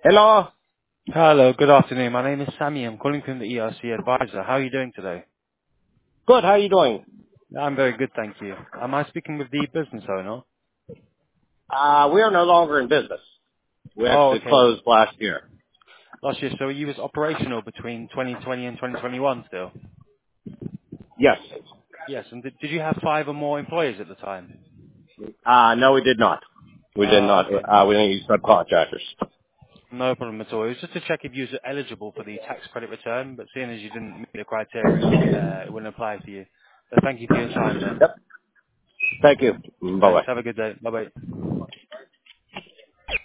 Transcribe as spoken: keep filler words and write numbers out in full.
Hello. Hello, good afternoon. My name is Sammy. I'm calling from the E R C Advisor. How are you doing today? Good. How are you doing? I'm very good, thank you. Am I speaking with the business owner? Uh, we are no longer in business. We Oh, actually okay. closed last year. Last year, so you was operational between twenty twenty and twenty twenty-one still? Yes. Yes, and did, did you have five or more employees at the time? Uh, no, we did not. We did Ah, not. okay. Uh, we didn't use subcontractors. No problem at all. It was just to check if you was eligible for the tax credit return, but seeing as you didn't meet the criteria, uh, it wouldn't apply to you. So thank you for your time then. Yep. Thank you. Bye bye. Thanks. Have a good day. Bye-bye.